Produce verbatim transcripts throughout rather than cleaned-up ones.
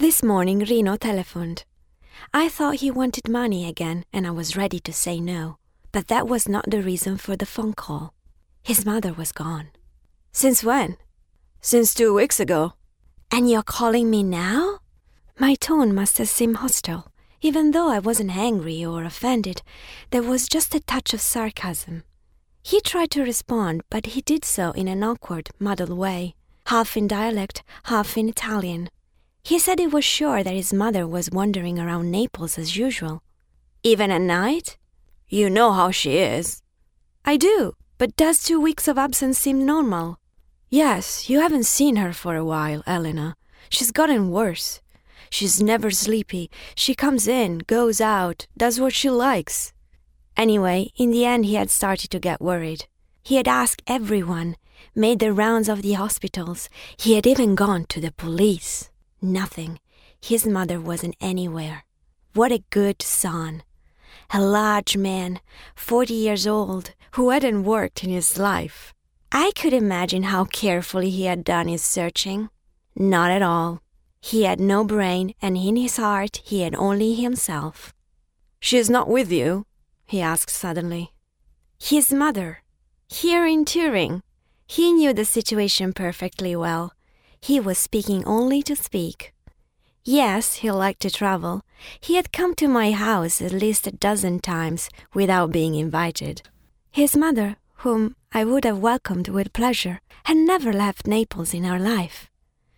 This morning Rino telephoned. I thought he wanted money again, and I was ready to say no. But that was not the reason for the phone call. His mother was gone. Since when? Since two weeks ago. And you're calling me now? My tone must have seemed hostile. Even though I wasn't angry or offended, there was just a touch of sarcasm. He tried to respond, but he did so in an awkward, muddled way, half in dialect, half in Italian. He said he was sure that his mother was wandering around Naples as usual. Even at night? You know how she is. I do, but does two weeks of absence seem normal? Yes, you haven't seen her for a while, Elena. She's gotten worse. She's never sleepy. She comes in, goes out, does what she likes. Anyway, in the end he had started to get worried. He had asked everyone, made the rounds of the hospitals. He had even gone to the police. Nothing. His mother wasn't anywhere. What a good son. A large man, forty years old, who hadn't worked in his life. I could imagine how carefully he had done his searching. Not at all. He had no brain, and in his heart he had only himself. She is not with you? He asked suddenly. His mother. Here in Turin. He knew the situation perfectly well. He was speaking only to speak. Yes, he liked to travel. He had come to my house at least a dozen times without being invited. His mother, whom I would have welcomed with pleasure, had never left Naples in her life.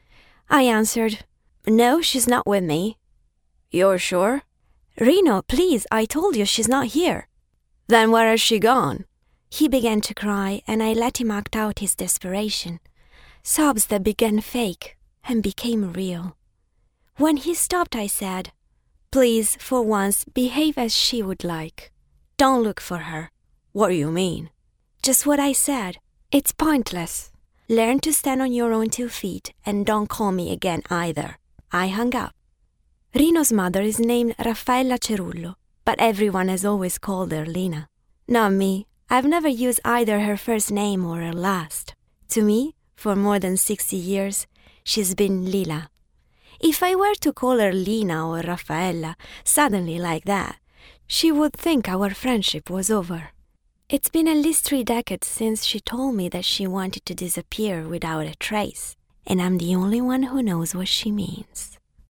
I answered, "No, she's not with me." "You're sure?" "Rino, please, I told you she's not here." "Then where has she gone?" He began to cry, and I let him act out his desperation. Sobs that began fake and became real. When he stopped, I said, "Please, for once, behave as she would like. Don't look for her." "What do you mean?" "Just what I said. It's pointless. Learn to stand on your own two feet and don't call me again either." I hung up. Rino's mother is named Raffaella Cerullo, but everyone has always called her Lina. Not me. I've never used either her first name or her last. To me, for more than sixty years, she's been Lila. If I were to call her Lina or Raffaella suddenly like that, she would think our friendship was over. It's been at least three decades since she told me that she wanted to disappear without a trace, and I'm the only one who knows what she means.